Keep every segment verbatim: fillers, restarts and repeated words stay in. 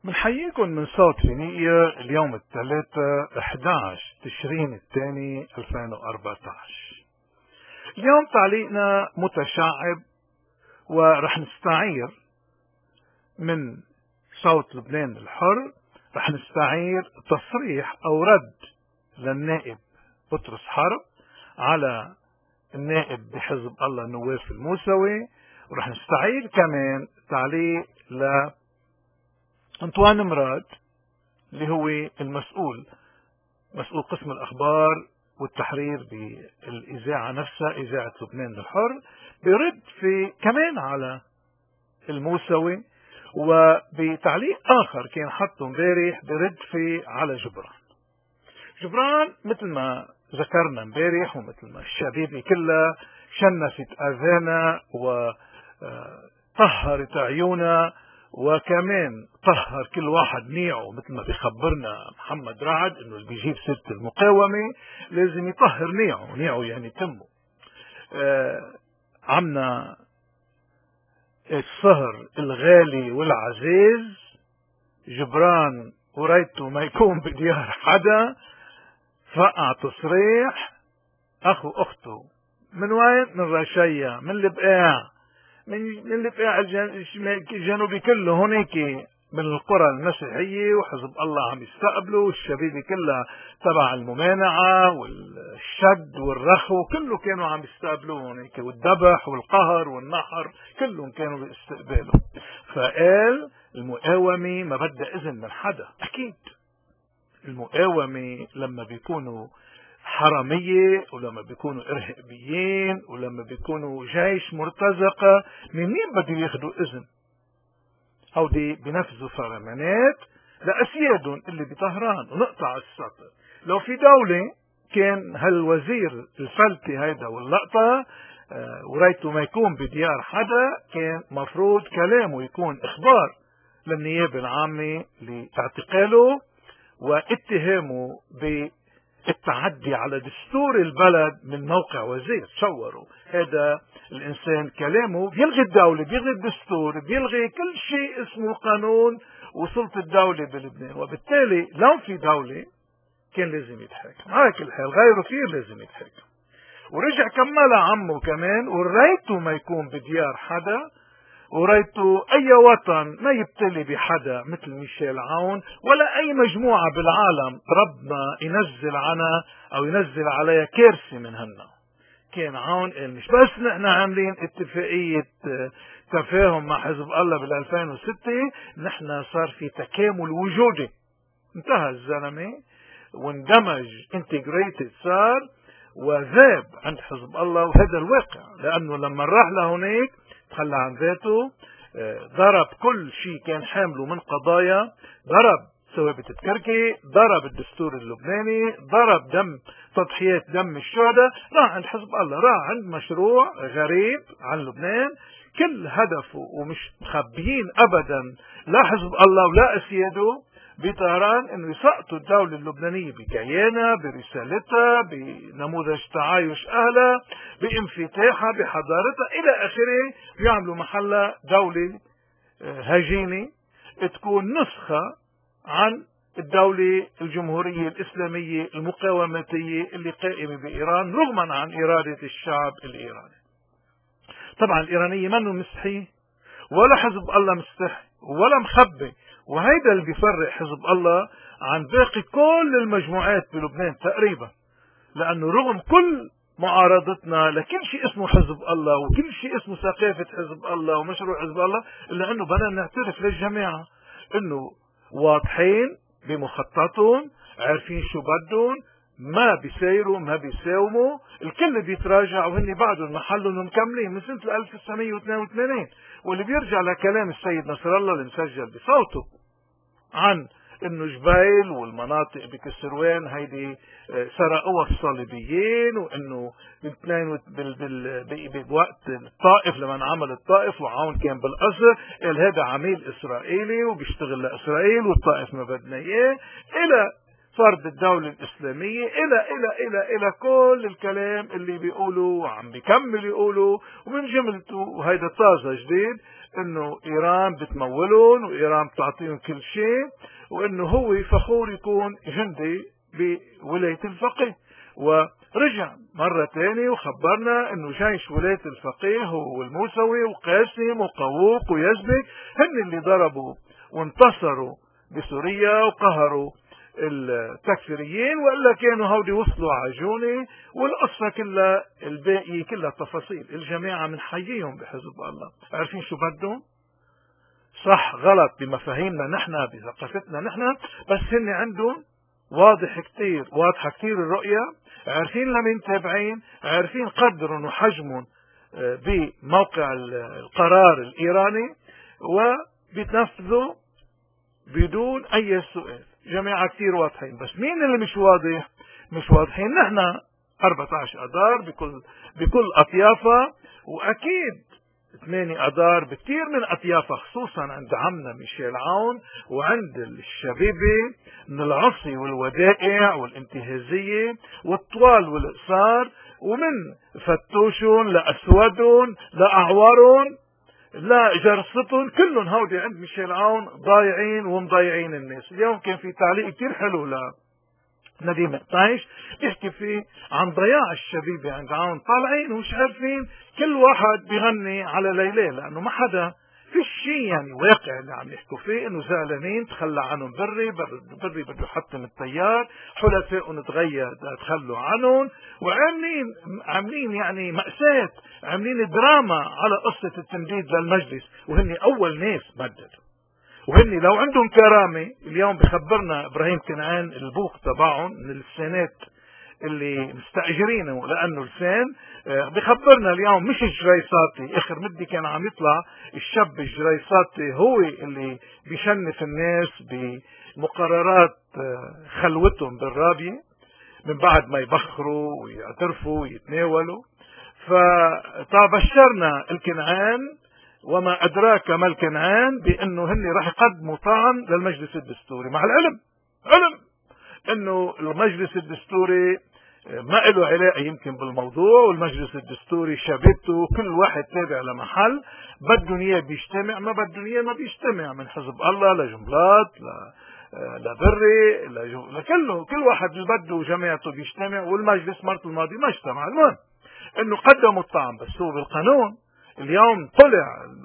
بنحييكم من صوت فينيقيا اليوم الثلاثاء أحد عشر تشرين الثاني ألفين وأربعة عشر. اليوم تعليقنا متشعب، ورح نستعير من صوت لبنان الحر، رح نستعير تصريح أو رد للنائب بطرس حرب على النائب بحزب الله نواف الموسوي، ورح نستعير كمان تعليق ل أنطوان مراد اللي هو المسؤول مسؤول قسم الأخبار والتحرير بالإذاعة نفسها، إذاعة لبنان الحر، برد في كمان على الموسوي، وبتعليق آخر كان حطه امبارح برد في على جبران. جبران مثل ما ذكرنا امبارح ومثل ما الشبيبة كلها شنفت أذانا وطهرت عيونا، وكمان طهر كل واحد نيعه، مثل ما بيخبرنا محمد رعد انه اللي بيجيب سيرة المقاومة لازم يطهر نيعه، نيعه يعني تمه. آه عمنا السهر الغالي والعزيز جبران وريته ما يكون بديار حدا، فقع تصريح اخو اخته من وين؟ من رشية، من البقاع، من من البقاع الجنوبي كله هونيك، من القرى المسيحية، وحزب الله عم يستقبلوا، والشبيبة كلها تبع الممانعة والشد والرخو كله كانوا عم يستقبلوه هونيك، والذبح والقهر والنحر كلهم كانوا باستقباله. فقال المقاومة ما بدها إذن من حدا. أكيد المقاومة لما بيكونوا حرامية، ولما بيكونوا إرهابيين، ولما بيكونوا جيش مرتزقة، منين بدهم ياخدوا إذن؟ هودي بنفذوا فرمانات لأسيادهم اللي بطهران. ونقطع السطر، لو في دولة كان هالوزير الفلتي هيدا واللقطة آه وريته ما يكون بديار حدا، كان مفروض كلامه يكون إخبار للنيابة العامة لاعتقاله واتهامه ب التعدي على دستور البلد من موقع وزير. تصوروا هذا الإنسان كلامه بيلغي الدولة، بيلغي الدستور، بيلغي كل شيء اسمه قانون وسلطة الدولة بلبنان. وبالتالي لو في دولة كان لازم يتحاكم. على كل حال غيره كثير لازم يتحاكم. ورجع كملها عمه كمان، وريته ما يكون بديار حدا، وريته أي وطن ما يبتلي بحدا مثل ميشيل عون ولا أي مجموعة بالعالم ربنا ينزل عنها أو ينزل عليها كارثة من هنا. كان عون قال مش بس نحن عاملين اتفاقية تفاهم مع حزب الله بال ألفين وستة، نحن صار في تكامل وجودي. انتهى الزلمة واندمج انتجريتد صار وذاب عند حزب الله، وهذا الواقع. لأنه لما راح لهونيك تخلى عن ذاته، ضرب كل شيء كان حامله من قضايا، ضرب ثوابت التركي، ضرب الدستور اللبناني، ضرب دم تضحيات دم الشهداء، راح عند حزب الله، راح عند مشروع غريب عن لبنان كل هدفه، ومش مخبيين ابدا لا حزب الله ولا اسياده بطهران انه يسقطوا الدولة اللبنانية بكيانها، برسالتها، بنموذج تعايش اهلها، بانفتاحها، بحضارتها الى اخره، ويعملوا محلها دولة هجينة تكون نسخة عن الدولة الجمهورية الإسلامية المقاومتية اللي قائمة بإيران رغما عن إرادة الشعب الإيراني. طبعا الإيرانية منه مستحي ولا حزب الله مستحي ولا مخبي، وهيدا اللي بيفرق حزب الله عن باقي كل المجموعات بلبنان تقريبا. لأنه رغم كل معارضتنا لكل شيء اسمه حزب الله وكل شيء اسمه ثقافة حزب الله ومشروع حزب الله، إلا أنه بدنا نعترف للجماعة أنه واضحين بمخططهم، عارفين شو بدهم، ما بيسيروا ما بيساوموا، الكل بيتراجع وهن بعدهم محلهم مكملين من سنة ألف وتسعمية واثنين وثمانين. واللي بيرجع لكلام السيد نصر الله اللي مسجل بصوته عن انه جبيل والمناطق بكسروان هيدي سرقوها الصليبيين، وانه بوقت الطائف لما انعمل الطائف وعون كان بالقصر قال هذا عميل اسرائيلي وبيشتغل لاسرائيل والطائف ما بدنا اياه، الى فرض الدولة الإسلامية إلى إلى إلى إلى كل الكلام اللي بيقولوا وعم بيكمل يقولوا، ومن جملته وهيدا طازة جديد إنه إيران بتمولهم وإيران بتعطيهم كل شيء، وإنه هو فخور يكون جندي بولاية الفقيه. ورجع مرة تانية وخبرنا إنه جيش ولاية الفقيه هو الموسوي وقاسم وقووق ويزبك هن اللي ضربوا وانتصروا بسوريا وقهروا التكفيريين، وإلا كانوا هودي وصلوا عجونة. والقصة كلها الباقي كلها تفاصيل. الجماعة من حييهم بحزب الله، عارفين شو بدهم؟ صح غلط بمفاهيمنا نحن بثقافتنا نحن، بس هن عندهم واضح كتير، واضحة كتير الرؤية، عارفين لمين تابعين، عارفين قدرهم وحجمهم بموقع القرار الإيراني، وبتنفذوا بدون أي سؤال. جماعة كتير واضحين، بس مين اللي مش واضح؟ مش واضحين نحن أربعة عشر أدار بكل بكل أطيافها، وأكيد ثمانية أدار بكتير من أطيافها، خصوصا عند عمنا ميشيل عون وعند الشبيبة من العصي والودائع والانتهازية والطوال والقصار، ومن فتوشون لأسودون لأعورون لا جرستهم، كلهم هودي عند ميشيل عون ضايعين ومضايعين الناس. اليوم كان في تعليق كتير حلو لنديم قطايش بيحكي فيه عن ضياع الشبيبة عند عون، طالعين ومش عارفين، كل واحد بيغني على ليلة، لأنه ما حدا في شيء يعني واقع اللي عم يحكوا فيه، انه زعلانين تخلى عنهم بري بري بده يحطم التيار، حلفائهم تغير تخلوا عنهم، وعاملين عاملين يعني مأساة، عاملين دراما على قصة التمديد للمجلس، وهن أول ناس مددوا. وهن لو عندهم كرامة، اليوم بخبرنا إبراهيم كنعان البوق تبعهم من السنات اللي مستأجرينه لأنه لسان، بخبرنا اليوم مش الجريصاتي، اخر مدي كان عم يطلع الشاب الجريصاتي هو اللي بيشنف الناس بمقررات خلوتهم بالرابية من بعد ما يبخروا ويعترفوا ويتناولوا. فبشرنا الكنعان وما أدراك ما الكنعان بأنه هن راح يقدموا طعن للمجلس الدستوري، مع العلم علم أنه المجلس الدستوري ما له علاقة يمكن بالموضوع، والمجلس الدستوري شبيبته كل واحد تابع لمحل، بدهم اياه بيجتمع، ما بدهم اياه ما بيجتمع، من حزب الله لجملات لبري لكله، كل واحد اللي بده جماعته بيجتمع، والمجلس مرة الماضي ما اجتمع. المهم انه قدموا الطعن، بس هو بالقانون اليوم طلع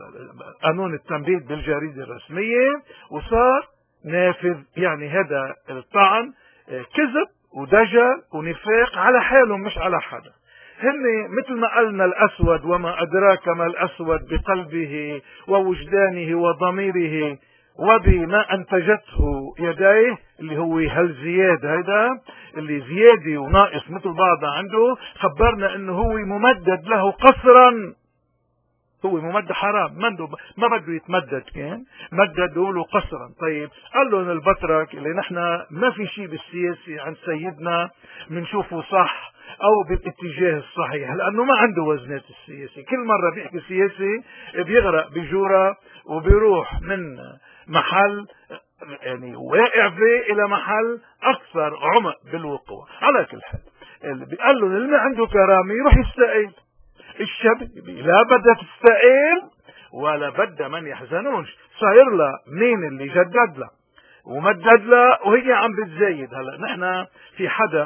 قانون التمديد بالجريدة الرسمية وصار نافذ، يعني هذا الطعن كذب ودجل ونفاق على حالهم مش على حدا. هن مثل ما قلنا الأسود وما أدراك ما الأسود بقلبه ووجدانه وضميره وبما أنتجته يديه، اللي هو هالزياد هيدا اللي زيادة وناقص مثل بعضها عنده. خبرنا انه هو ممدد له قصرا، هو ممدد حرام، ما بده يتمدد، كان مددوا له قصرا. طيب قال لهم البطرك اللي نحن ما في شيء بالسياسي عند سيدنا منشوفه صح او بالاتجاه الصحيح، لانه ما عنده وزنات السياسي، كل مرة بيحكي سياسي بيغرق بجورة وبيروح من محل يعني واقع فيه الى محل اكثر عمق بالوقوع. على كل حال اللي قال لهم اللي ما عنده كرامة يروح يستقيل. الشاب لا بدها تستقيل ولا بدها من يحزنونش، صاير لها مين اللي جدد لها ومدد لها وهي عم بتزايد. هلا نحن في حدا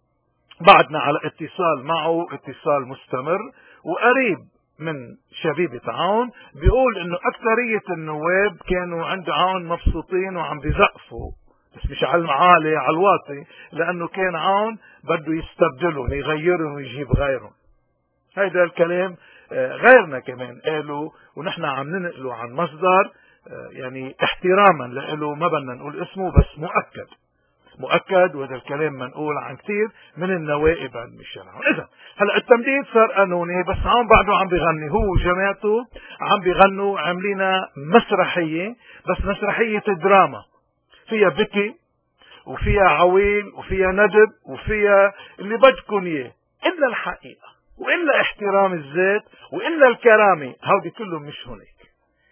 بعدنا على اتصال معه، اتصال مستمر وقريب من شبيبة عون، بيقول انه اكثرية النواب كانوا عند عون مبسوطين وعم بزقفوا، بس مش على المعالي، على الواطي، لانه كان عون بده يستبدلهم يغيرهم ويجيب غيرهم. هيدا الكلام غيرنا كمان قالوا، ونحن عم ننقله عن مصدر يعني احتراما له، ما بدنا نقول اسمه بس مؤكد مؤكد، وهذا الكلام منقول عن كثير من النوائب عند ميشيل عون. اذا هلا التمديد صار قانوني، بس عون بعده عم بيغني، هو وجماعته عم بيغنوا، عاملين مسرحيه، بس مسرحيه دراما فيها بكي وفيها عويل وفيها ندب وفيها اللي بدكم اياه، الا الحقيقه وإلا احترام الذات وإلا الكرامة، هودي كلهم مش هناك.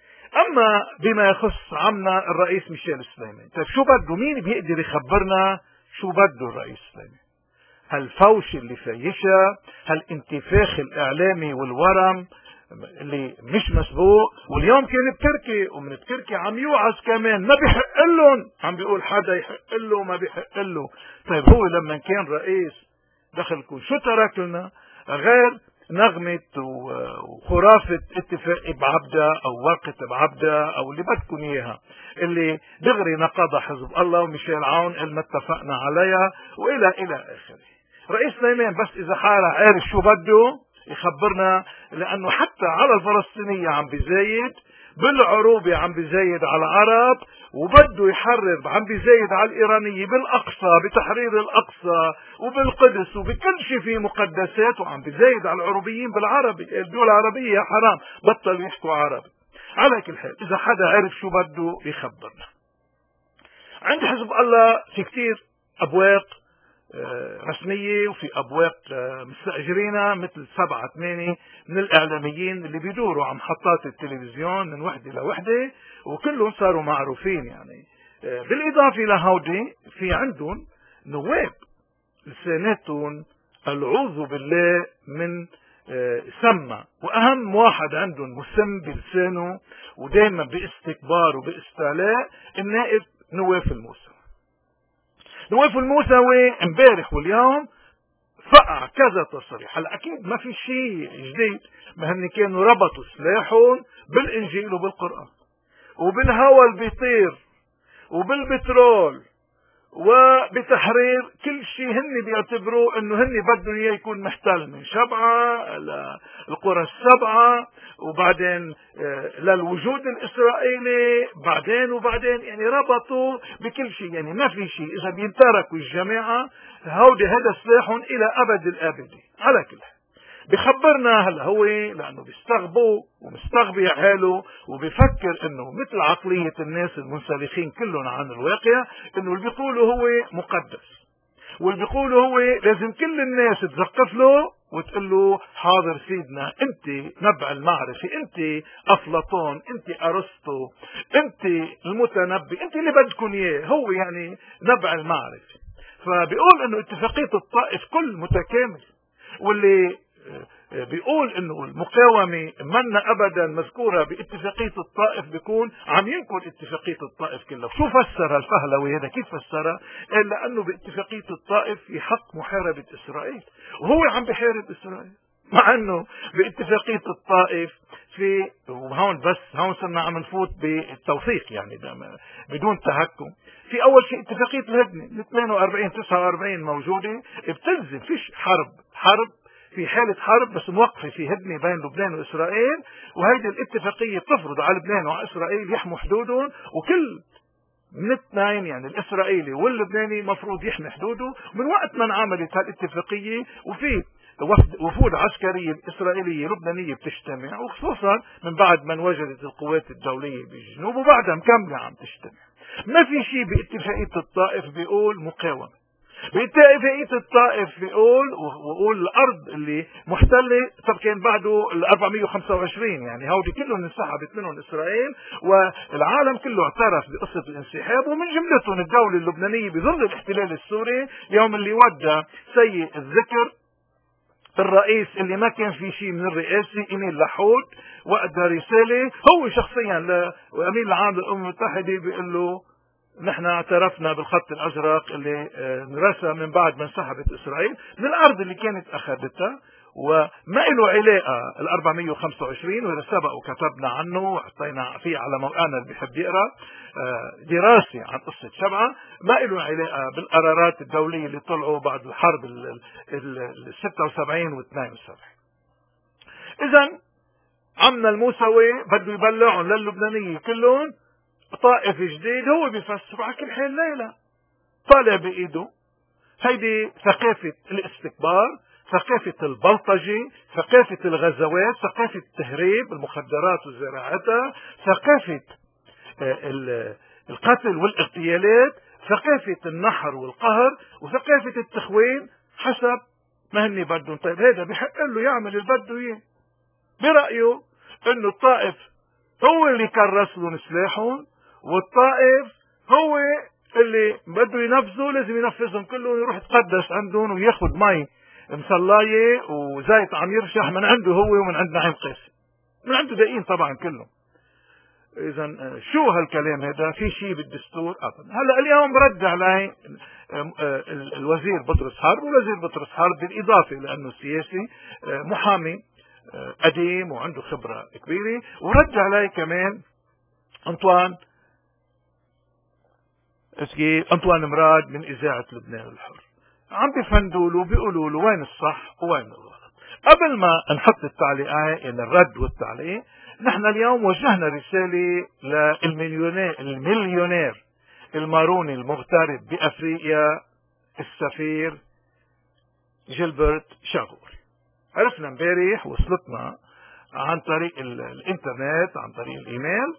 أما بما يخص عمنا الرئيس ميشيل سليمان، طيب شو بده؟ مين بيقدر يخبرنا شو بده الرئيس الإسلامي؟ هالفوش اللي فيشها، هالانتفاخ الإعلامي والورم اللي مش مسبوق. واليوم كان بتركي، ومن بتركي عم يوعظ كمان ما بيحق لهم، عم بيقول حدا يحق له ما بيحق له. طيب هو لما كان رئيس دخلكم شو ترك لنا غير نغمة وخرافة اتفاق بعبدة او ورقة بعبدة او اللي بدكم اياها، اللي دغري نقضها حزب الله وميشيل عون قال ما اتفقنا عليها والى الى اخره. رئيس سليمان بس اذا حاله عارف شو بده يخبرنا، لانه حتى على الفلسطينية عم بيزايد، بالعروبة عم بيزايد على العرب، وبده يحرر عم بيزايد على الإيرانية بالأقصى بتحرير الأقصى وبالقدس وبكل شيء فيه مقدسات، وعم بيزايد على العربيين بالعربي. الدول العربية حرام بطل يحكوا عربي. على كل حال إذا حدا عرف شو بده يخبرنا. عند حزب الله في كتير أبواق رسمية وفي أبواق مستأجرينها، مثل سبعة ثمانية من الإعلاميين اللي بيدوروا على محطات التلفزيون من وحدة لوحدة، وكلهم صاروا معروفين يعني. بالإضافة لهودي في عندهم نواب لساناتهم العوذ بالله من سمة، وأهم واحد عندهم مسم بلسانه ودائما باستكبار وباستعلاء، النائب نواف الموسوي. نواف الموسوي امبارح واليوم فقع كذا تصريح. هلا اكيد ما في شيء جديد، ما هن كانوا ربطوا سلاحهم بالانجيل وبالقران وبالهواء اللي بيطير وبالبترول وبتحرير كل شيء. هن بيعتبروه انه هن بدهم اياه يكون محتل من شبعه للقرى السبعه، وبعدين للوجود الاسرائيلي بعدين وبعدين، يعني ربطوا بكل شيء. يعني ما في شيء اذا بينتركوا الجماعه هودي هذا سلاحهم الى ابد الابدي. على كل حال بخبرنا هلا هو لانه بيستغبوا ومستغبي حاله وبيفكر انه مثل عقلية الناس المنسلخين كلهم عن الواقع، انه اللي بيقوله هو مقدس، واللي بيقوله هو لازم كل الناس تزقف له وتقول له حاضر سيدنا، انت نبع المعرفة، انت افلاطون، انت ارسطو، انت المتنبي، انت اللي بدكم اياه. هو يعني نبع المعرفة. فبيقول انه اتفاقية الطائف كل متكامل، واللي بيقول انه المقاومة منا ابدا مذكورة باتفاقية الطائف بيكون عم ينكر اتفاقية الطائف كلها. شو فسر الفهلوي هذا؟ كيف فسرها؟ قال لانه باتفاقية الطائف في حق محاربة اسرائيل، وهو عم بحارب اسرائيل، مع انه باتفاقية الطائف في، وهون بس هون صرنا عم نفوت بالتوثيق يعني بدون تهكم. في اول شيء اتفاقية الهدنة من اثنين وأربعين تسعة وأربعين موجودة، بتلزم فيش حرب حرب في حالة حرب بس موقفة في هدنة بين لبنان وإسرائيل، وهيدي الاتفاقية بتفرض على لبنان وعلى إسرائيل يحموا حدودهم، وكل من الاثنين يعني الإسرائيلي واللبناني مفروض يحمي حدوده. من وقت ما انعملت هالاتفاقية وفي وفود عسكرية إسرائيلية لبنانية بتجتمع، وخصوصا من بعد ما انوجدت القوات الدولية بالجنوب وبعدها مكملة عم تجتمع. ما في شيء باتفاقية الطائف بيقول مقاومة. باتفاقية الطائف بيقول وقول الارض اللي محتلة، طب كان بعده ال أربعمية وخمسة وعشرين، يعني هودي كلهم انسحبت منهم اسرائيل، والعالم كله اعترف بقصة الانسحاب، ومن جملتهم الدولة اللبنانية بظل الاحتلال السوري يوم اللي ودى سيء الذكر الرئيس اللي ما كان في شيء من الرئاسة إيميل لحود، وقت رسالة هو شخصيا لأمين العام للأمم المتحدة بيقول له نحن اعترفنا بالخط الازرق اللي انرسم من بعد ما انسحبت اسرائيل من الارض اللي كانت اخذتها، وما له علاقه ال أربعمية وخمسة وعشرين، وهذا سبق وكتبنا عنه وحطينا فيه على موقعنا اللي بيحب يقرا دراسه عن قصه شبعه. ما له علاقه بالقرارات الدوليه اللي طلعوا بعد الحرب ال ستة وسبعين و اثنين وسبعين. اذا عمنا الموسوي بده يبلعهم للبنانيه كلهم طائف جديد. هو بيفسر على كل حال ليلى طالع بايده هيدي ثقافة الاستكبار، ثقافة البلطجة، ثقافة الغزوات، ثقافة التهريب المخدرات وزراعتها، ثقافة القتل والاغتيالات، ثقافة النحر والقهر، وثقافة التخوين حسب ما هني بدهم. طيب هذا بحق له يعمل اللي بده اياه. برأيه انه الطائف هو اللي كرس لهم سلاحهم، والطائف هو اللي اللي بده ينفذه لازم ينفذهم كلهم، يروح يتقدس عندهم وياخذ مي مصلاية وزيت عم يرشح من عنده هو ومن عند نعيم قاسم، من عنده دقيقين طبعا كلهم. اذا شو هالكلام هذا؟ في شيء بالدستور ابدا. هلا اليوم رد علي الوزير بطرس حرب، والوزير بطرس حرب بالاضافه لانه سياسي محامي قديم وعنده خبره كبيره، ورد علي كمان انطوان اسكي انطوان مراد من اذاعه لبنان الحر، عم بيفندوا له بيقولوا له وين الصح وين الغلط. قبل ما نحط التعليقات يعني الرد والتعليق، نحن اليوم وجهنا رسالة للمليونير المليونير الماروني المغترب بأفريقيا السفير جيلبرت شاغوري. عرفنا امبارح وصلتنا عن طريق الانترنت عن طريق الايميل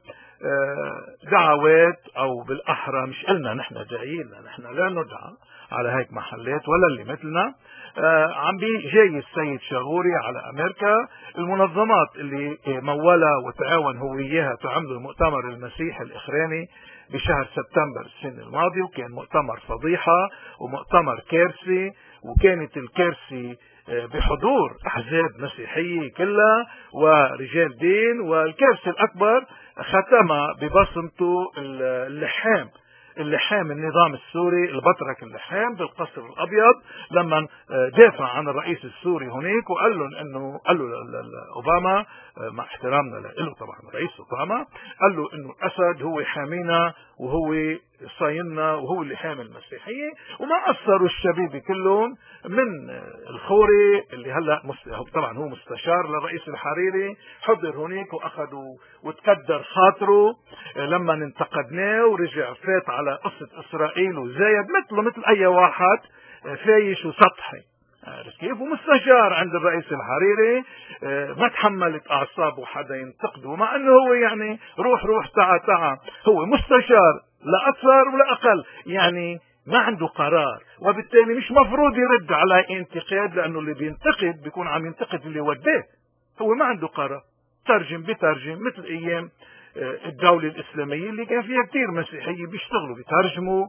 دعوات، او بالاحرى مش قلنا نحن داعيين، نحن لا ندعى على هيك محلات ولا اللي مثلنا. عم بي جاي السيد شاغوري على امريكا، المنظمات اللي مولها وتعاون هو وياها تعملوا المؤتمر المسيحي الاخراني بشهر سبتمبر السنه الماضيه، وكان مؤتمر فضيحه ومؤتمر كارثي، وكانت الكارثه بحضور احزاب مسيحيه كلها ورجال دين، والكارثه الاكبر ختمها ببصمته اللحام اللحام النظام السوري البطرك اللحام بالقصر الابيض، لما دافع عن الرئيس السوري هناك وقال لهم انه قال له اوباما مع احترامنا له طبعا الرئيس اوباما، قال له انه الاسد هو حامينا وهو صايننا وهو اللي حامي المسيحيه، وما اثروا الشبيبه كلهم من الخوري اللي هلا طبعا هو مستشار للرئيس الحريري، حضر هناك واخذوا وتكدر خاطره لما انتقدناه ورجع فات على قصه اسرائيل وزايد مثله مثل اي واحد فايش وسطحي، عرفت كيف؟ ومستشار عند الرئيس الحريري، ما تحملت اعصابه حدا ينتقده، مع انه هو يعني روح روح تعا تعا، هو مستشار لا اكثر ولا اقل، يعني ما عنده قرار، وبالتالي مش مفروض يرد على انتقاد، لانه اللي بينتقد بيكون عم ينتقد اللي وداه، هو ما عنده قرار. ترجم بترجم مثل ايام الدولة الإسلامية اللي كان فيها كتير مسيحية بيشتغلوا بيترجموا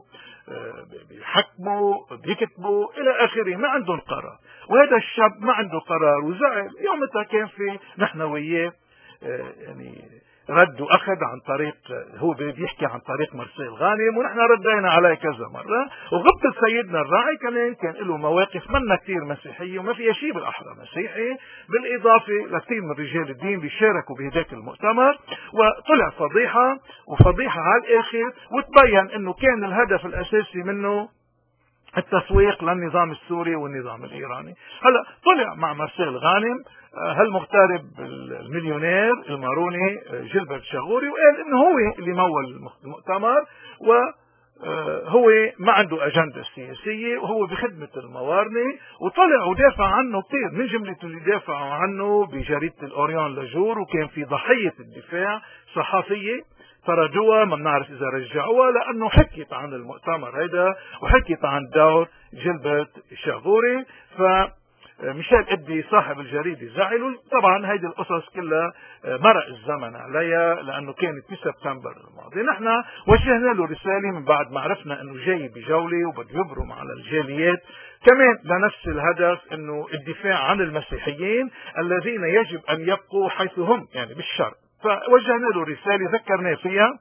بيحكموا بيكتبوا إلى آخره، ما عندهم قرار. وهذا الشاب ما عنده قرار وزعل يومتها، كان في نحن وياه يعني رد وأخذ عن طريق، هو بيحكي عن طريق مرسيل غانم ونحن ردينا عليه كذا مرة، وغبت سيدنا الراعي كمان كان له مواقف منا كتير مسيحية وما فيها شيء بالأحرى مسيحي، بالإضافة لكثير من رجال الدين بيشاركوا بهداك المؤتمر، وطلع فضيحة وفضيحة على الآخر، وتبين أنه كان الهدف الأساسي منه التسويق للنظام السوري والنظام الإيراني. هلا طلع مع مرسيل غانم هالمغترب المليونير الماروني جيلبرت شاغوري، وقال انه هو اللي مول المؤتمر، وهو ما عنده اجنده سياسيه وهو بخدمه الموارنه، وطلع ودافع عنه كثير، من جمله اللي دافعوا عنه بجريده الاوريون لاجور، وكان في ضحيه الدفاع صحفيه فرجوها، ما بنعرف اذا رجعوها، لانه حكيت عن المؤتمر هيدا وحكيت عن دور جيلبرت شاغوري. ف ميشيل ادي صاحب الجريده زعلوا طبعا. هيدي القصص كلها مرق الزمن عليها، لانه كانت في سبتمبر الماضي. نحن وجهنا له رساله من بعد ما عرفنا انه جاي بجوله وبده يبرم على الجاليات كمان لنفس الهدف، انه الدفاع عن المسيحيين الذين يجب ان يبقوا حيث هم، يعني بالشرق. فوجهنا له رساله ذكرناه فيها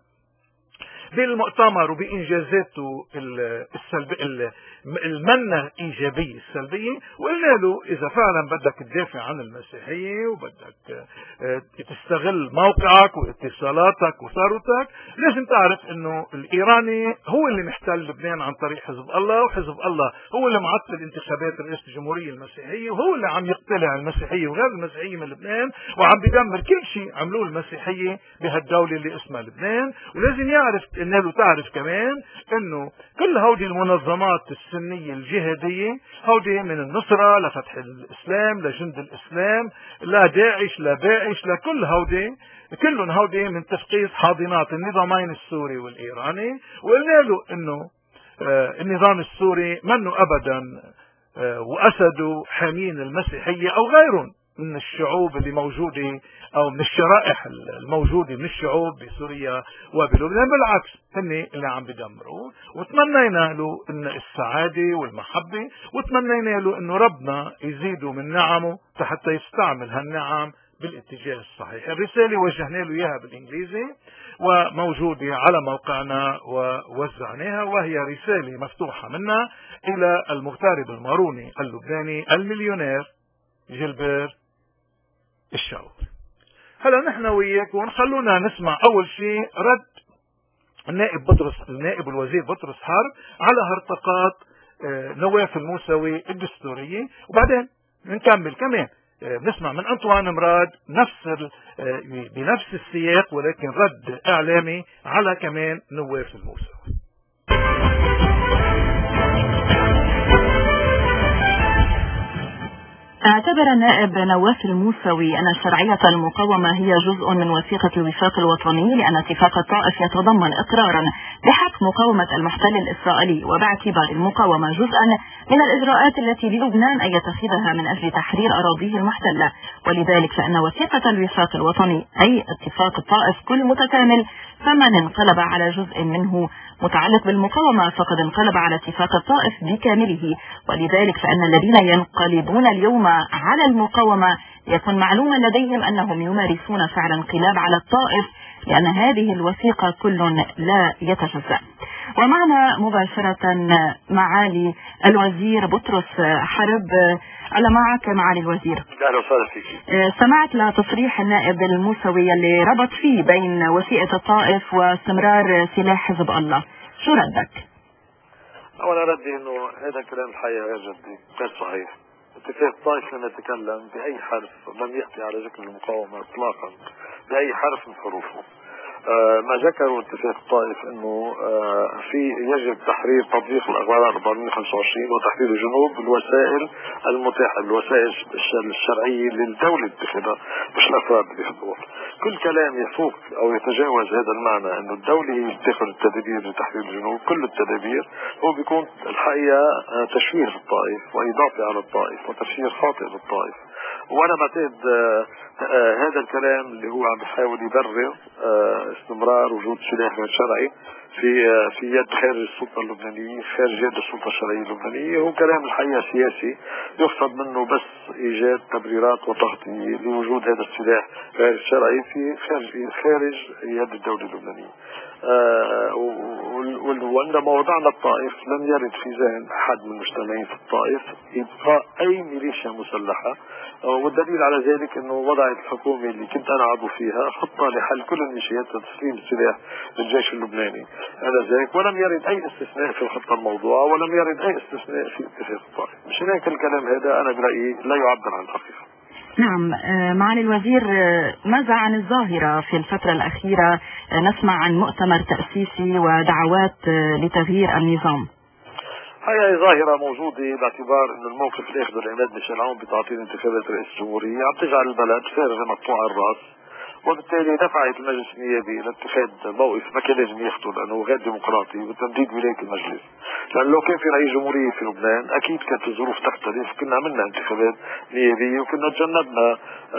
بالمؤتمر وبإنجازاته السلبية المنة إيجابية السلبية، وقلنا له إذا فعلا بدك تدافع عن المسيحية وبدك تستغل موقعك واتصالاتك وثروتك، لازم تعرف إنه الإيراني هو اللي محتل لبنان عن طريق حزب الله، وحزب الله هو اللي معطل انتخابات رئاسة الجمهورية المسيحية، وهو اللي عم يقتلع المسيحية وغير المسيحية من لبنان، وعم بدمر كل شيء عملوه المسيحية بهالدولة اللي اسمها لبنان. ولازم يعرف إن له تعرف كمان انه كل هودي المنظمات السنية الجهادية هودي من النصرة لفتح الاسلام لجند الاسلام لا داعش لا باعش لا كل هودي كلهم هودي من تفقيس حاضنات النظامين السوري والايراني. وقلنا له انه آه النظام السوري منه ابدا آه واسده حامين المسيحية او غيرهم، من الشعوب اللي موجودة أو من الشرائح الموجودة من الشعوب بسوريا وبلبنان، بالعكس هن اللي عم بدمروا. وتمنينا له إن السعادة والمحبة، وتمنينا له إنه ربنا يزيده من نعمه حتى يستعمل هالنعم بالاتجاه الصحيح. الرسالة وجهنا له إياها بالإنجليزي وموجودة على موقعنا ووزعناها، وهي رسالة مفتوحة منا إلى المغترب الماروني اللبناني المليونير جيلبير الشاوري. هلا نحن وياك ونخلونا نسمع أول شيء رد النائب بطرس النائب الوزير بطرس حرب على هرطقات نواف الموسوي الدستورية، وبعدين نكمل كمان نسمع من أنطوان مراد نفس بنفس السياق ولكن رد إعلامي على كمان نواف الموسوي. اعتبر النائب نواف الموسوي أن شرعية المقاومة هي جزء من وثيقة الوفاق الوطني، لأن اتفاق الطائف يتضمن إقرارا بحق مقاومة المحتل الإسرائيلي، وباعتبار المقاومة جزءا من الإجراءات التي للبنان أن يتخذها من أجل تحرير أراضيه المحتلة، ولذلك فإن وثيقة الوفاق الوطني أي اتفاق الطائف كل متكامل، فمن انقلب على جزء منه متعلق بالمقاومة فقد انقلب على اتفاق الطائف بكامله. ولذلك فإن الذين ينقلبون اليوم على المقاومة يكون معلوما لديهم أنهم يمارسون فعل انقلاب على الطائف، لأن هذه الوثيقة كل لا يتجزأ. ومعنا مباشرة معالي الوزير بطرس حرب. ألا معك معالي الوزير؟ أهلا وسهلا فيك. سمعت لتصريح النائب الموسوي اللي ربط فيه بين وثيقة الطائف واستمرار سلاح حزب الله، شو ردك؟ أولا ردي إنه هذا الكلام الحقيقة غير جدي، غير صحيح. اتفاق الطائف لم يتكلم بأي حرف، لم يأتي على ذكر المقاومة إطلاقا بأي حرف من حروفه. آه ما ذكروا اتفاق الطائف انه آه في يجب تحرير تطبيق الاغوار أربعمئة وخمسة وعشرين وتحرير الجنوب بالوسائل المتاحه، الوسائل الشرعيه للدوله اتخذها مش الافراد اللي ياخذوها. كل كلام يفوق او يتجاوز هذا المعنى انه الدوله هي تاخذ التدابير لتحرير الجنوب، كل التدابير هو بيكون الحقيقه آه تشويه للطائف واضافه على الطائف وتفسير خاطئ للطائف. وانا بعتقد آه آه هذا الكلام اللي هو عم بيحاول يبرر آه استمرار وجود سلاح غير شرعي في آه في يد خارج السلطه اللبنانيه، خارج يد السلطه الشرعيه اللبنانيه، هو كلام الحقيقه سياسي يقصد منه بس ايجاد تبريرات وتغطيه لوجود هذا السلاح غير الشرعي في خارج خارج يد الدوله اللبنانيه. آه وعندما وضعنا الطائف لم يرد في ذهن احد من المجتمعين في الطائف ابقاء اي ميليشيا مسلحه، والدليل على ذلك انه وضعت الحكومه اللي كنت انا عضو فيها خطه لحل كل الميليشيات وتسليم السلاح للجيش اللبناني على ذلك، ولم يرد اي استثناء في الخطه الموضوعه ولم يرد اي استثناء في اتفاق الطائف. مش هيك الكلام هذا انا برايي لا يعبر عن الحقيقه. نعم معالي الوزير، ماذا عن الظاهرة في الفترة الأخيرة؟ نسمع عن مؤتمر تأسيسي ودعوات لتغيير النظام. هي ظاهرة موجودة باعتبار أن الموقف اللي أخذه العماد ميشيل عون بتعطيل انتخابات رئيس الجمهورية عم تجعل البلد فارغة مقطوعة الرأس، وبالتالي دفعت المجلس النيابي لاتخاذ موقف ما كان لازم ياخذه لأنه غير ديمقراطي وتمديد ولاية المجلس. لأن لو كان في رئيس جمهورية في لبنان أكيد كانت الظروف تختلف، كنا عملنا انتخابات نيابية وكنا تجنبنا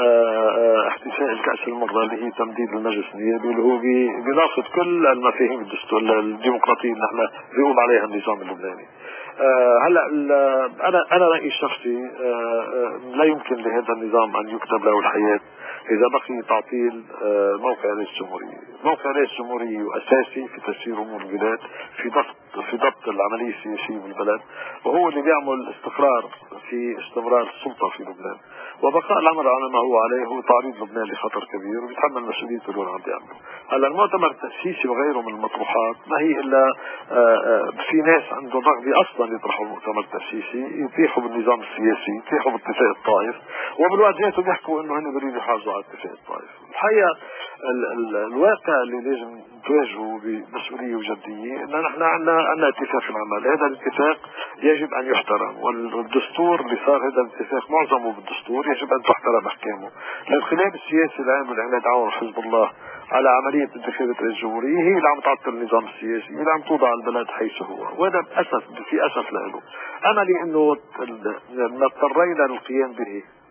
احتساء الكأس المرة اللي هي تمديد المجلس النيابي اللي هو بيناقض كل المفاهيم الدستور الديمقراطية اللي احنا بيقوم عليها النظام اللبناني. آه هلا انا انا رايي الشخصي آه آه لا يمكن لهذا النظام ان يكتب له الحياه اذا بقي تعطيل آه موقع رئيس الجمهوريه. موقع رئيس الجمهوريه اساسي في تسيير امور البلاد، في ضبط في ضبط العمليه السياسيه بالبلد، وهو اللي بيعمل استقرار في استمرار السلطه في لبنان، وبقاء الامر على ما هو عليه هو تعريض لبنان لخطر كبير وبيتحمل مسؤوليته اللي عم بيعمله. هلا المؤتمر التاسيسي وغيره من المطروحات ما هي الا آآ آآ في ناس عندهم رغبه اصلا يطرحوا المؤتمر التاسيسي، يطيحوا بالنظام السياسي، يطيحوا باتفاق الطائف، وبالوقت ذاته بيحكوا انه هن بيريدوا يحافظوا على اتفاق الطائف. الحقيقه ال ال الواقع اللي لازم نواجهه بمسؤوليه وجديه ان نحن عندنا عندنا اتفاق العمل، هذا الاتفاق يجب ان يحترم، والدستور اللي صار هذا الاتفاق معظمه بالدستور يجب ان تحترم احكامه. الانقلاب السياسي اللي عمله العماد عون وحزب الله على عمليه انتخابات رئيس الجمهوريه هي اللي عم تعطل النظام السياسي، هي اللي عم توضع البلد حيث هو، وهذا باسف في اسف له. املي انه ما اضطرينا للقيام به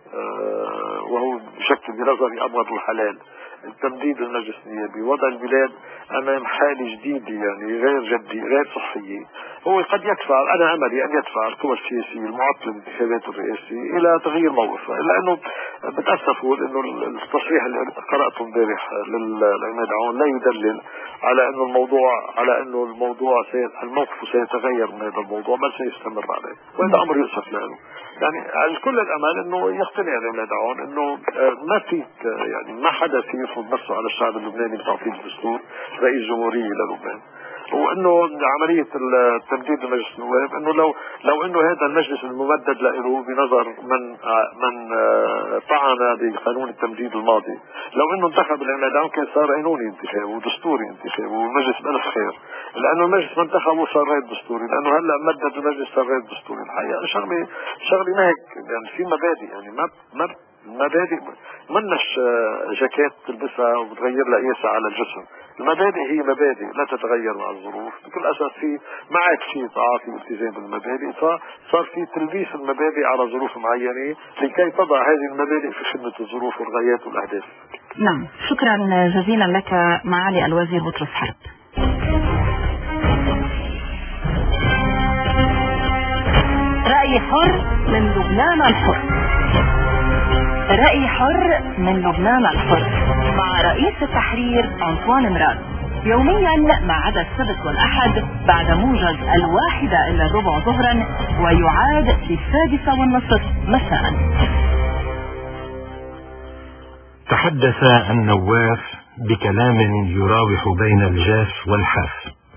وهو بشكل بنظري أبغض الحلال، تمديد المجلس النيابي، وضع البلاد أمام حالة جديدة يعني غير جدية غير صحية. هو قد يدفع، أنا أملي أن يدفع القوى السياسية المعطلة للانتخابات الرئاسية إلى تغيير موقفها، إلا أنه بتأسف أنه التصريح اللي قرأته امبارح للعماد عون لا يدلل على أنه الموضوع على أنه الموضوع الموقف سيتغير من هذا الموضوع، بل سيستمر عليه، وهذا أمر يؤسف له. يعني على كل الأمل أنه يقتنع العماد عون أنه ما في يعني ما حدا يفرض نفسه على الشعب اللبناني بتعطيل الدستور رئيس جمهورية للبنان، وانه عمليه تمديد لمجلس النواب انه لو لو انه هذا المجلس الممدد له بنظر من من طعن بقانون التمديد الماضي، لو انه انتخب العماد عون كان صار قانوني انتخابه ودستوري انتخابه والمجلس بألف خير، لانه المجلس ما انتخبه صار غير دستوري، لانه هلا مدد المجلس صار غير دستوري. الحقيقه شغله شغله ما هيك يعني في مبادئ، يعني ما ما مبادئ منش جاكيت تلبسها وبتغير لها قياسها على الجسم. المبادئ هي مبادئ لا تتغير مع الظروف، بكل اساس في ما عاد في تعاطي والتزام بالمبادئ، فصار في تلبيس المبادئ على ظروف معينه لكي تضع هذه المبادئ في خدمه الظروف والغايات والاهداف. نعم، شكرا جزيلا لك معالي الوزير بطرس حرب. رأي حر من لبنان الحر. رأي حر من لبنان الحر مع رئيس التحرير أنطوان مراد، يوميا ما عدا السبت والأحد بعد موجز الواحدة إلى الربع ظهرا، ويعاد في السادسة والنصف مساء. تحدث النواف بكلام يراوح بين الجاف والحاف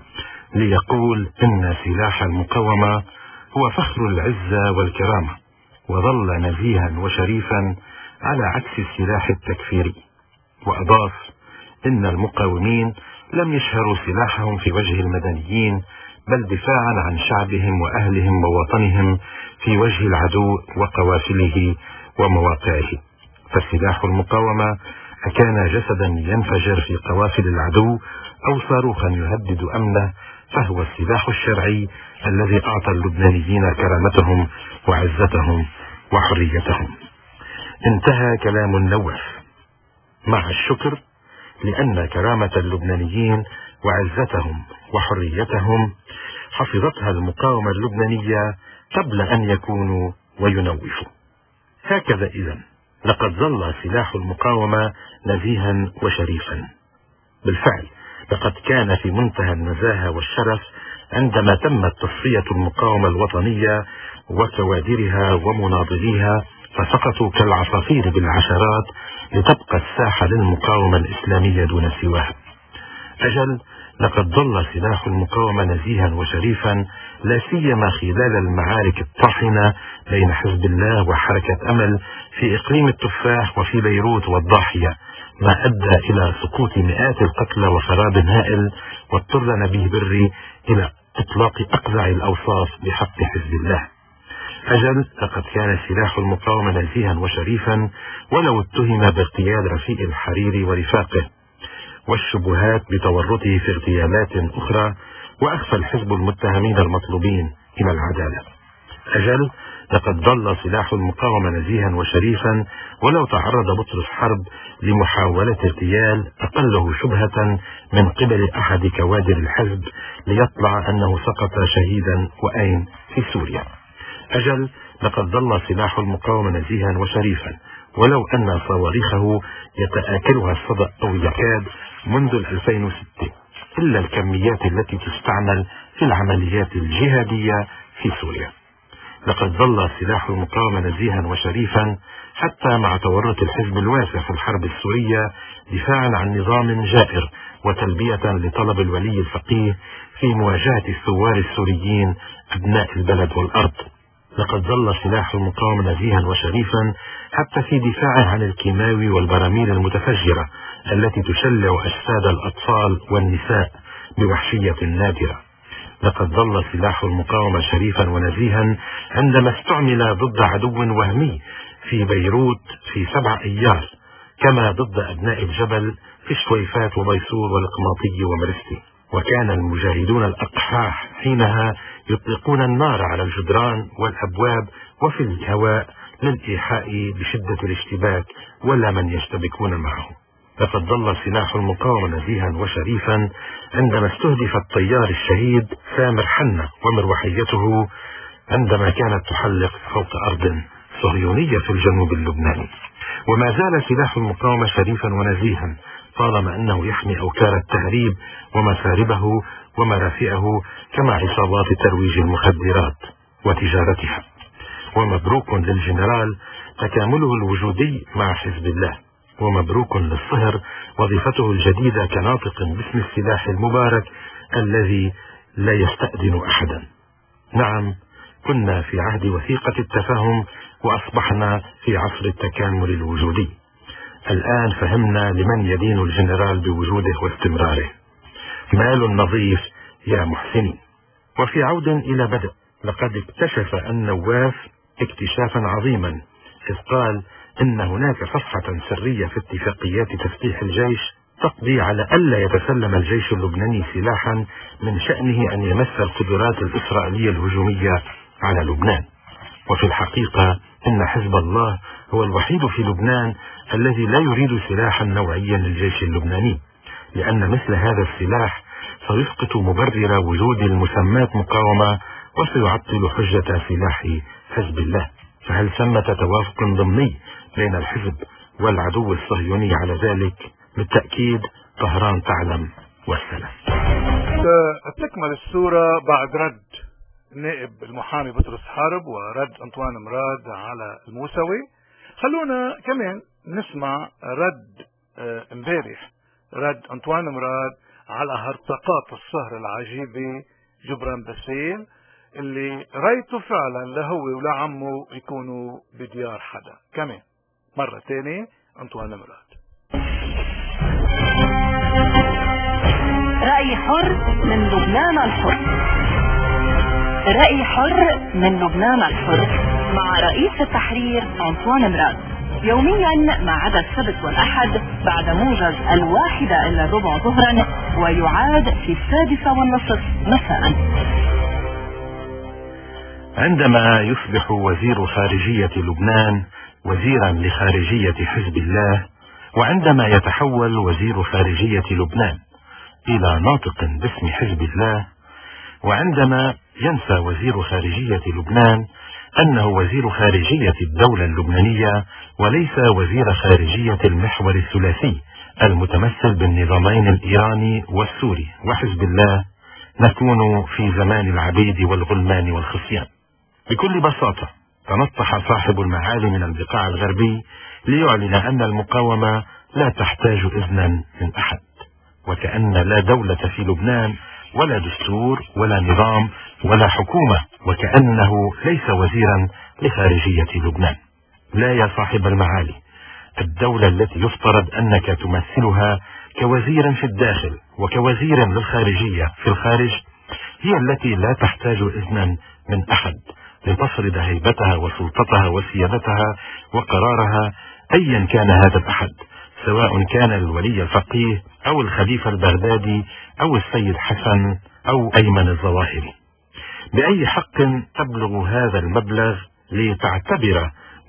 ليقول إن سلاح المقاومة هو فخر العزة والكرامة، وظل نزيها وشريفا على عكس السلاح التكفيري. وأضاف إن المقاومين لم يشهروا سلاحهم في وجه المدنيين، بل دفاعا عن شعبهم وأهلهم ووطنهم في وجه العدو وقوافله ومواقعه. فسلاح المقاومة أكان جسدا ينفجر في قوافل العدو أو صاروخا يهدد أمنه، فهو السلاح الشرعي الذي أعطى اللبنانيين كرامتهم وعزتهم وحريتهم. انتهى كلام النواف مع الشكر لأن كرامة اللبنانيين وعزتهم وحريتهم حفظتها المقاومة اللبنانية قبل أن يكونوا وينوفوا. هكذا إذن لقد ظل سلاح المقاومة نزيها وشريفا. بالفعل لقد كان في منتهى النزاهة والشرف عندما تمت تصفية المقاومة الوطنية وكوادرها ومناضليها، فسقطوا كالعصافير بالعشرات لتبقى الساحة للمقاومة الإسلامية دون سواها. أجل لقد ظل سلاح المقاومة نزيها وشريفا، لا سيما خلال المعارك الطاحنة بين حزب الله وحركة أمل في إقليم التفاح وفي بيروت والضاحية، ما أدى إلى سقوط مئات القتلى وخراب هائل، واضطر نبيه بري إلى إطلاق أقذع الأوصاف بحق حزب الله. أجل لقد كان سلاح المقاومة نزيها وشريفا ولو اتهم باغتيال رفيق الحريري ورفاقه، والشبهات بتورطه في اغتيالات أخرى، وأخفى الحزب المتهمين المطلوبين إلى العدالة. أجل لقد ظل سلاح المقاومة نزيها وشريفا ولو تعرض بطرس حرب لمحاولة اغتيال أقله شبهة من قبل أحد كوادر الحزب ليطلع أنه سقط شهيدا وأين في سوريا. أجل لقد ظل سلاح المقاومة نزيها وشريفا ولو أن صواريخه يتآكلها الصدأ أو يكاد منذ ألفين وستة، إلا الكميات التي تستعمل في العمليات الجهادية في سوريا. لقد ظل سلاح المقاومة نزيها وشريفا حتى مع تورط الحزب الواسع في الحرب السورية دفاعا عن نظام جائر وتلبية لطلب الولي الفقيه في مواجهة الثوار السوريين أبناء البلد والأرض. لقد ظل سلاح المقاومة نزيها وشريفا حتى في دفاعه عن الكيماوي والبراميل المتفجرة التي تشلع أجساد الأطفال والنساء بوحشية نادرة. لقد ظل سلاح المقاومة شريفا ونزيها عندما استعمل ضد عدو وهمي في بيروت في سبع أيار، كما ضد أبناء الجبل في الشويفات وبيصور والقماطي ومرستي. وكان المجاهدون الأقحاح حينها يطلقون النار على الجدران والأبواب وفي الهواء للإيحاء بشدة الاشتباك ولا من يشتبكون معه. لقد ظل سلاح المقاومة نزيها وشريفا عندما استهدف الطيار الشهيد سامر حنة ومروحيته عندما كانت تحلق فوق أرض صهيونية في الجنوب اللبناني. وما زال سلاح المقاومة شريفا ونزيها طالما أنه يحمي أوكار التهريب ومساربه ومرافئه كما عصابات ترويج المخدرات وتجارتها. ومبروك للجنرال تكامله الوجودي مع حزب الله، ومبروك للصهر وظيفته الجديدة كناطق باسم السلاح المبارك الذي لا يستأذن أحدا. نعم، كنا في عهد وثيقة التفاهم وأصبحنا في عصر التكامل الوجودي. الآن فهمنا لمن يدين الجنرال بوجوده واستمراره. مال نظيف يا محسنين. وفي عود إلى بدء، لقد اكتشف النواف اكتشافا عظيما إذ قال إن هناك صفحة سرية في اتفاقيات تفتيح الجيش تقضي على ألا يتسلم الجيش اللبناني سلاحا من شأنه أن يمس القدرات الإسرائيلية الهجومية على لبنان. وفي الحقيقة إن حزب الله هو الوحيد في لبنان الذي لا يريد سلاحا نوعيا للجيش اللبناني، لأن مثل هذا السلاح سيسقط مبرر وجود المسمات مقاومة وسيعطل حجة سلاح حزب الله. فهل ثمة توافق ضمني بين الحزب والعدو الصهيوني على ذلك؟ بالتأكيد طهران تعلم والسلام. تكمل الصورة بعد رد النائب المحامي بطرس حارب ورد أنطوان مراد على الموسوي. خلونا كمان نسمع رد امبارح رد أنطوان مراد على هرطقات الصهر العجيبة جبران باسيل اللي رأيته فعلا لهو ولا عمه يكونوا بديار حدا. كمان مرة تانية أنطوان مراد. رأي حر من لبنان الحر. رأي حر من لبنان الحر مع رئيس التحرير أنطوان مراد، يوميا ما عدا السبت والأحد بعد موجز الواحدة إلا الربع ظهرا، ويعاد في السادسة والنصف مساء. عندما يصبح وزير خارجية لبنان وزيرا لخارجية حزب الله، وعندما يتحول وزير خارجية لبنان إلى ناطق باسم حزب الله، وعندما ينسى وزير خارجية لبنان أنه وزير خارجية الدولة اللبنانية وليس وزير خارجية المحور الثلاثي المتمثل بالنظامين الإيراني والسوري وحزب الله، نكون في زمان العبيد والغلمان والخصيان. بكل بساطة تنطح صاحب المعالي من البقاع الغربي ليعلن أن المقاومة لا تحتاج إذنا من أحد، وكأن لا دولة في لبنان ولا دستور ولا نظام ولا حكومة، وكأنه ليس وزيرا لخارجية لبنان. لا يا صاحب المعالي، الدولة التي يفترض أنك تمثلها كوزير في الداخل وكوزير للخارجية في الخارج هي التي لا تحتاج إذنا من أحد لتفرض هيبتها وسلطتها وسيادتها وقرارها أيا كان هذا الأحد، سواء كان الولي الفقيه أو الخليفة البغدادي أو السيد حسن أو أيمن الظواهري. بأي حق تبلغ هذا المبلغ لتعتبر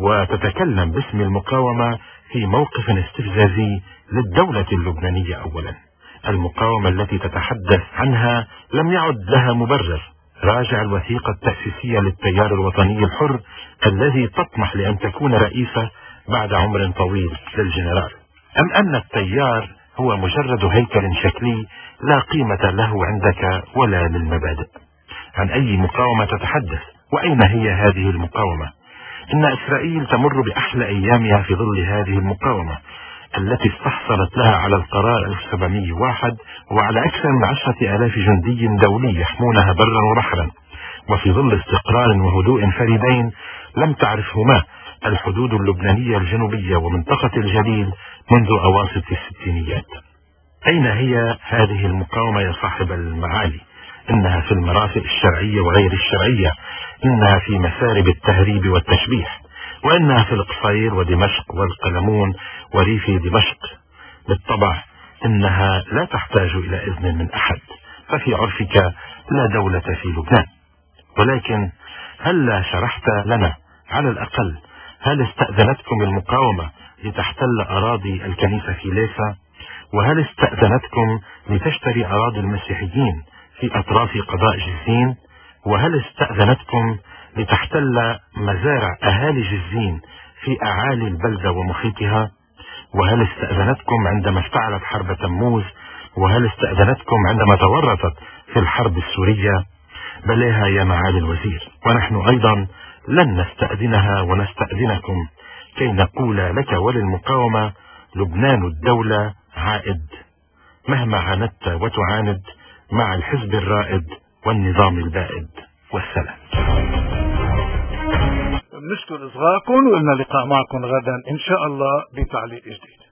وتتكلم باسم المقاومة في موقف استفزازي للدولة اللبنانية؟ أولا، المقاومة التي تتحدث عنها لم يعد لها مبرر. راجع الوثيقة التأسيسية للتيار الوطني الحر الذي تطمح لأن تكون رئيسة بعد عمر طويل للجنرال، أم أن التيار هو مجرد هيكل شكلي لا قيمة له عندك ولا للمبادئ؟ عن أي مقاومة تتحدث؟ وأين هي هذه المقاومة؟ إن إسرائيل تمر بأحلى أيامها في ظل هذه المقاومة التي استحصلت لها على القرار ألف وسبعمئة وواحد وعلى أكثر من عشرة آلاف جندي دولي يحمونها برا وبحرا، وفي ظل استقرار وهدوء فريدين لم تعرفهما الحدود اللبنانية الجنوبية ومنطقة الجليل منذ أواسط الستينيات. أين هي هذه المقاومة يا صاحب المعالي؟ إنها في المرافق الشرعية وغير الشرعية، إنها في مسارب التهريب والتشبيح، وإنها في القصير ودمشق والقلمون وريف دمشق. بالطبع إنها لا تحتاج إلى إذن من أحد، ففي عرفك لا دولة في لبنان. ولكن هل لا شرحت لنا على الأقل هل استأذنتكم المقاومة لتحتل أراضي الكنيسة في ليفا؟ وهل استأذنتكم لتشتري أراضي المسيحيين في أطراف قضاء جزين؟ وهل استأذنتكم لتحتل مزارع أهالي جزين في أعالي البلدة ومحيطها؟ وهل استأذنتكم عندما اشتعلت حرب تموز؟ وهل استأذنتكم عندما تورطت في الحرب السورية؟ بليها يا معالي الوزير، ونحن أيضا لن نستأذنها ونستأذنكم كي نقول لك وللمقاومة لبنان الدولة عائد، مهما عاندت وتعاند مع الحزب الرائد والنظام البائد. والسلام. نشكر إصغاءكم، ولنا لقاء معكم غدا إن شاء الله بتعليق جديد.